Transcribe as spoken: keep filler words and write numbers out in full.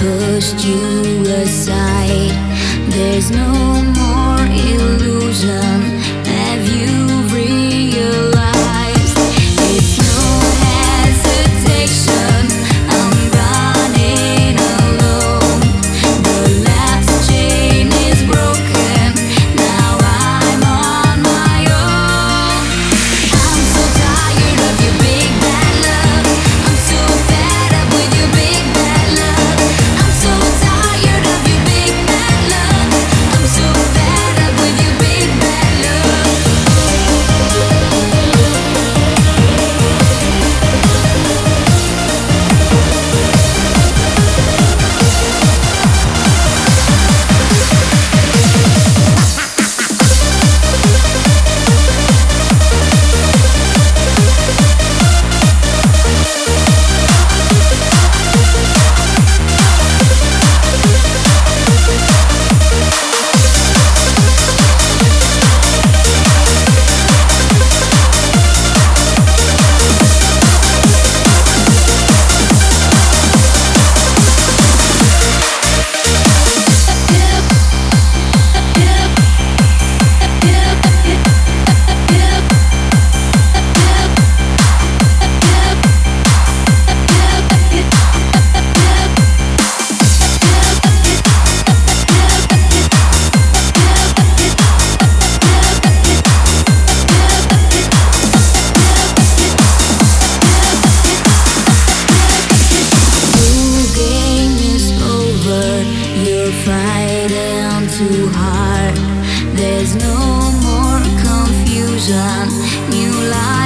pushed you aside. There's no more illusion. Have you realized it's no hesitation? I'm running alone. The last chain is broken. Now I'm on my own. I'm so tired of your big bad love. I'm so fed up with your big bad love. I'm so tired of your big bad love. I'm so fed up with your big bad love. Fighting too hard. There's no more confusion. New life.